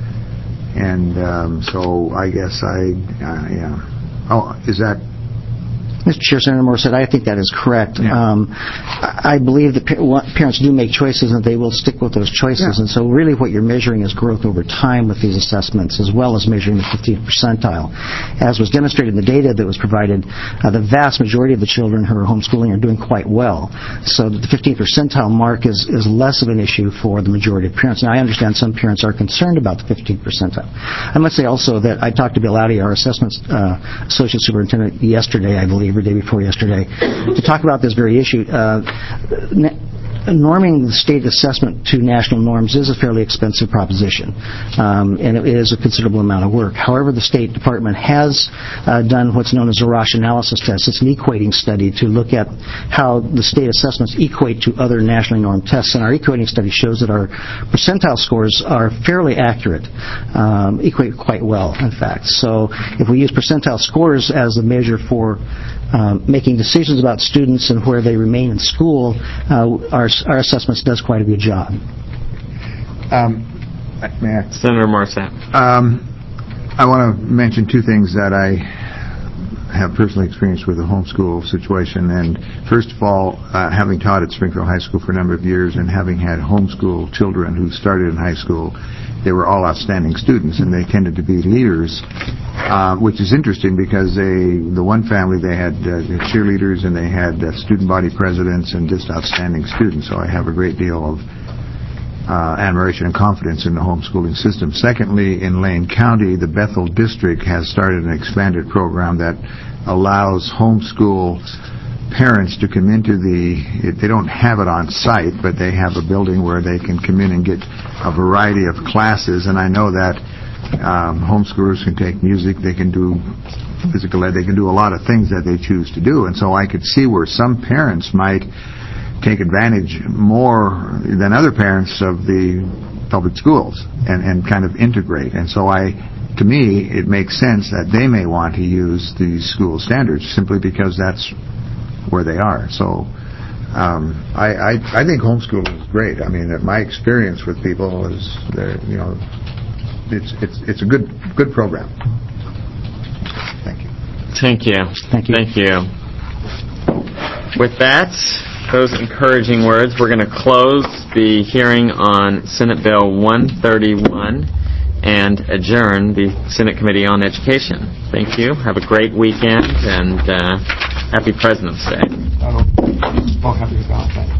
And um, so I guess I, uh, yeah. Oh, is that... Mister Chair, Senator Moore said, I think that is correct. Yeah. Um, I believe that pa- parents do make choices, and they will stick with those choices. Yeah. And so really what you're measuring is growth over time with these assessments, as well as measuring the fifteenth percentile. As was demonstrated in the data that was provided, uh, the vast majority of the children who are homeschooling are doing quite well. So the fifteenth percentile mark is, is less of an issue for the majority of parents. Now, I understand some parents are concerned about the fifteenth percentile. I must say also that I talked to Bill Audi, our assessments uh, associate superintendent, yesterday, I believe, or day before yesterday, to talk about this very issue. Uh, norming the state assessment to national norms is a fairly expensive proposition, um, and it is a considerable amount of work. However, the State Department has uh, done what's known as a Roche analysis test. It's an equating study to look at how the state assessments equate to other nationally normed tests, and our equating study shows that our percentile scores are fairly accurate, um, equate quite well, in fact. So if we use percentile scores as a measure for um, making decisions about students and where they remain in school, uh, our Our assessments does quite a good job. Um, may I? Senator Morissette. Um, I want to mention two things that I have personally experienced with the homeschool situation. And first of all, uh, having taught at Springfield High School for a number of years and having had homeschool children who started in high school, they were all outstanding students, and they tended to be leaders, uh, which is interesting because they, the one family, they had uh, cheerleaders and they had uh, student body presidents and just outstanding students. So I have a great deal of uh, admiration and confidence in the homeschooling system. Secondly, in Lane County, the Bethel District has started an expanded program that allows homeschool parents to come into the, it, they don't have it on site, but they have a building where they can come in and get a variety of classes. And I know that um, homeschoolers can take music, they can do physical ed, they can do a lot of things that they choose to do. And so I could see where some parents might take advantage more than other parents of the public schools and, and kind of integrate. And so I, to me, it makes sense that they may want to use these school standards simply because that's where they are. So um, I, I I think homeschooling is great. I mean, my experience with people is, you know, it's it's it's a good good program. Thank you. Thank you. Thank you. Thank you. With that, those encouraging words, we're going to close the hearing on Senate Bill one thirty-one and adjourn the Senate Committee on Education. Thank you. Have a great weekend, and uh, happy President's Day. Oh, happy Valentine's Day.